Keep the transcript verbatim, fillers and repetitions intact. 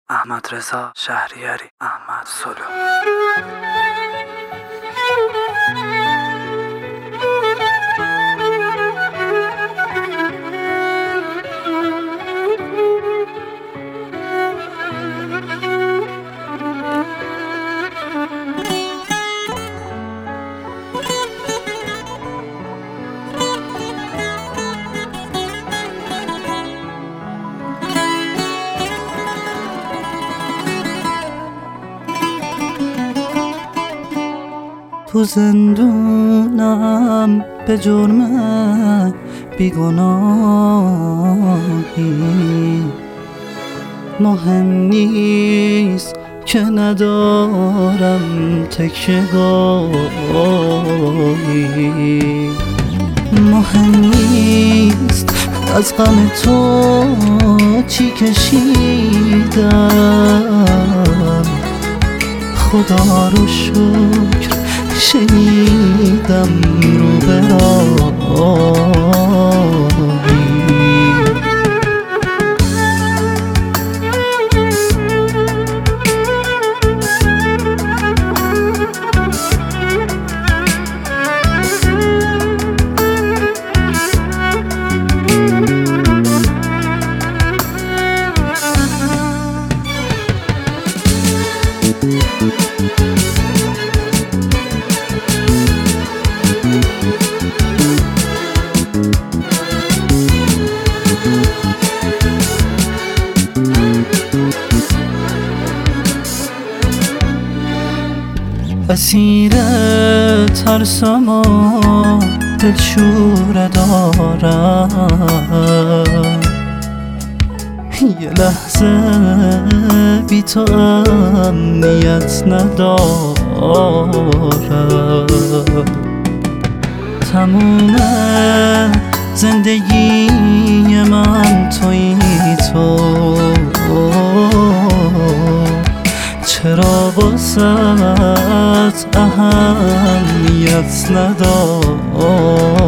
احمد رضا شهریاری، احمد سلو. تو زندونم به جرم بیگناهی، مهم نیست که ندارم تکیه‌گاهی، مهم نیست از غم تو چی کشیدم، خدا رو شکر شنیدم رو به راهی. اسیر ترسم و دلشوره دارم، یه لحظه بی تو امنیت ندارم، تموم زندگی من تویی تو، چرا واسه اهمیت ندارم.